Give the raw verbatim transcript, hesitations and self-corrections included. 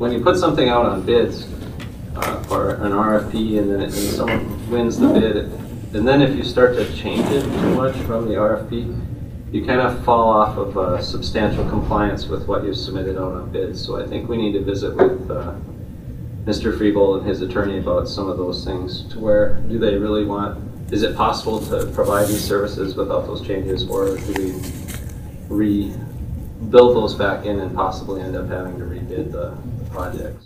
when you put something out on bids uh, for an R F P and then it, and someone wins the bid, and then if you start to change it too much from the R F P, you kind of fall off of uh, substantial compliance with what you've submitted out on bids. So I think we need to visit with uh, Mister Freebold and his attorney about some of those things, to where do they really want, is it possible to provide these services without those changes, or do we rebuild those back in and possibly end up having to rebid the, the projects?